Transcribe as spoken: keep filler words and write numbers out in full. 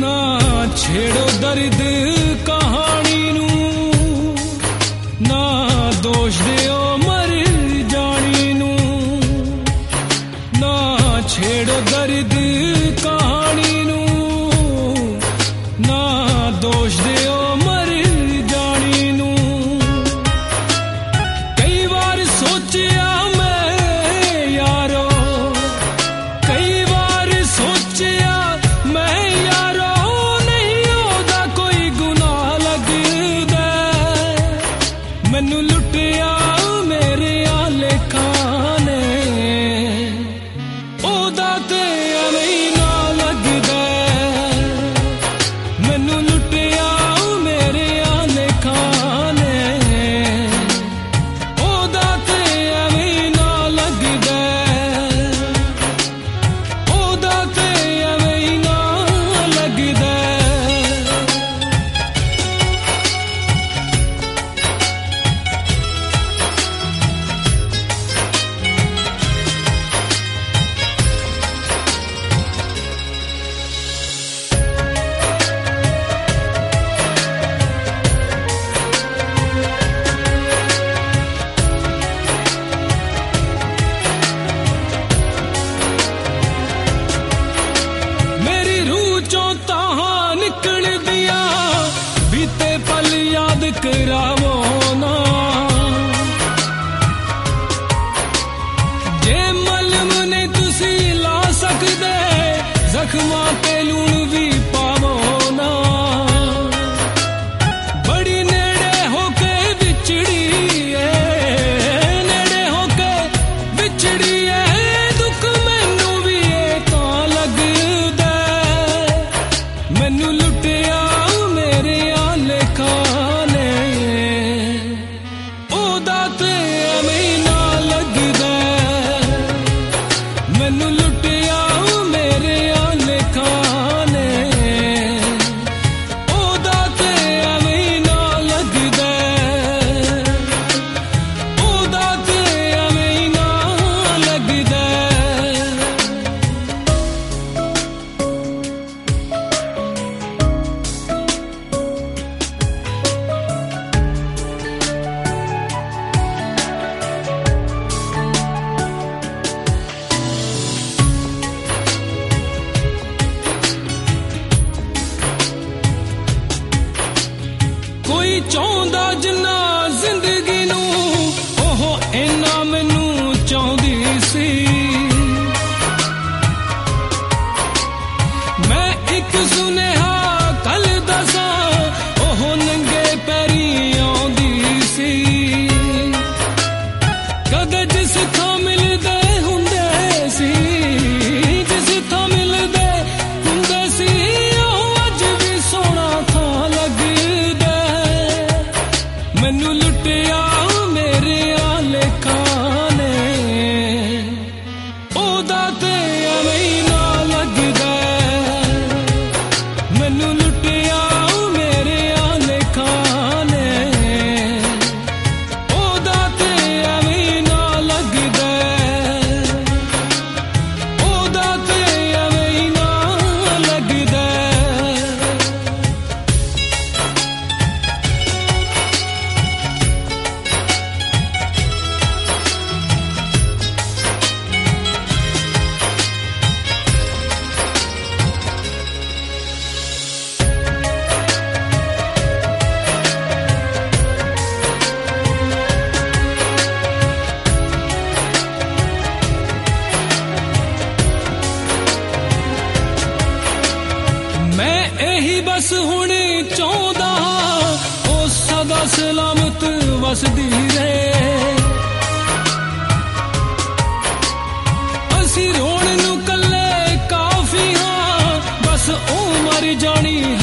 ना छेड़ो दर्द कहानी नू, ना दोष दियो मर जानी नू, ना छेड़ो दर्द कहानी नू, ना दोष दियो मर जानी नू। कई बार सोचिया मैं यारो, कई बार सोचिया मैं यारो, नहीं ओदा कोई गुनाह लगदा, मैनू लुटिया मेरे आले खाने, ओदा ते एवें ना लगदा, मैनू लुटिया मेरे आले खाने, ओदा ते एवें ना लगदा, ओदा ते एवें ना लगदा। मेरी रूह चों ताहां निकल दिया, बीते पल याद करावो ना, जे मलम ने तुसी ला सकदे, जख्मां ते लूण भी पावो ना। बड़ी नेड़े होके विछड़ी है, नेड़े होके विछड़ी है, दुख मैनू भी ए तां लगदा, मैनू लुटिया मेरे आले खाने, ओदा ते एवें ना लगदा, मैनू लुटिया मेरे आले खाने, ओदा ते एवें ना लगदा, ओदा ते एवें ना लगदा। कोई चाहुंदा जिन्ना जिंदगी नू, ओह इन्ना मैनू चाहुंदी सी, मैं एक सुनेहा कल दसां, ओह नंगे पैरी आउंदी सी, कदे जिस थां मिलदे हुंदे सी, जिस थां मिलदे हुंदे सी, ओह अज भी सोहना थां लगदा, मैनू लुटिया मेरे आले खाने, ओदा ते एवें ना लगदा, मैनू लुटिया मेरे आले खाने, ओदा ते एवें ना लगदा, ओदा ते एवें ना लगदा। मैं यही बस हुण चाहुंदा हां, ओ सदा सलामत वसदी रहे, असी रोण नू कल्ले काफी हां, बस ओ मर जानी